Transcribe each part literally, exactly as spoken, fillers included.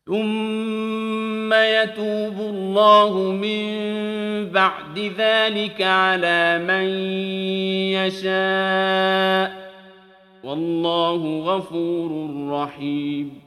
ثم يتوب الله من بعد ذلك على من يشاء والله غفور رحيم.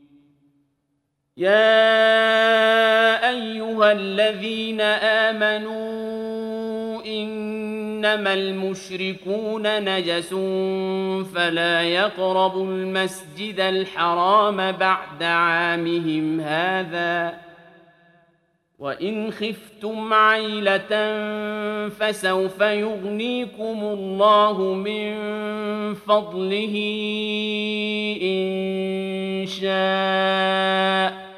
يا أيها الذين آمنوا إنما المشركون نجس فلا يقربوا المسجد الحرام بعد عامهم هذا وإن خفتم عيلة فسوف يغنيكم الله من فضله إن شاء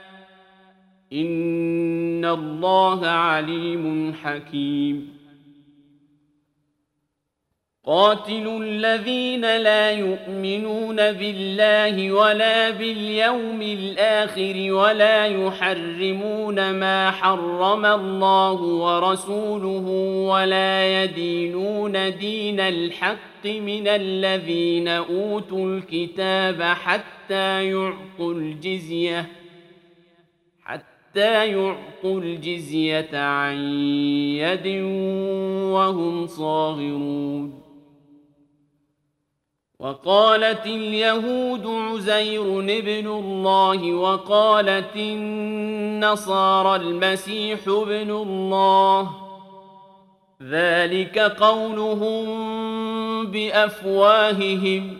إن الله عليم حكيم. قاتلوا الذين لا يؤمنون بالله ولا باليوم الآخر ولا يحرمون ما حرم الله ورسوله ولا يدينون دين الحق من الذين أوتوا الكتاب حتى يعطوا الجزية حتى يعطوا الجزية عن يد وهم صاغرون. وقالت اليهود عزير ابن الله وقالت النصارى المسيح ابن الله ذلك قولهم بأفواههم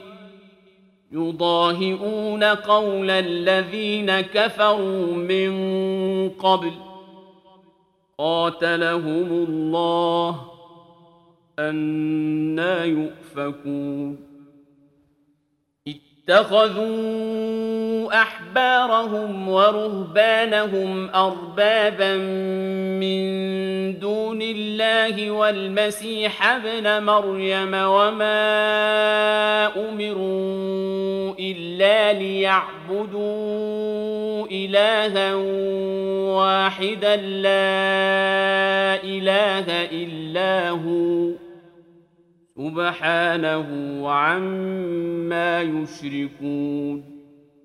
يضاهئون قول الذين كفروا من قبل قاتلهم الله أنى يؤفكون. اتخذوا أحبارهم ورهبانهم أربابا من دون الله والمسيح ابن مريم وما أمروا إلا ليعبدوا إلها واحدا لا إله إلا هو سبحانه عما يشركون.